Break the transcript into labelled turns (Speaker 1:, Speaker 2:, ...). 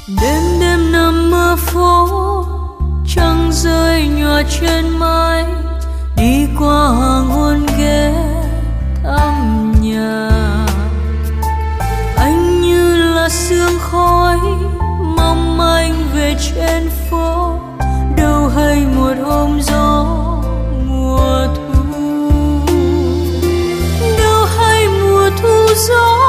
Speaker 1: Đêm đêm nằm mơ phố, trăng rơi nhòa trên mái, đi qua hoàng hôn ghé thăm nhà. Anh như là sương khói mong manh về trên phố, đâu hay một hôm gió mùa thu, đâu hay mùa thu gió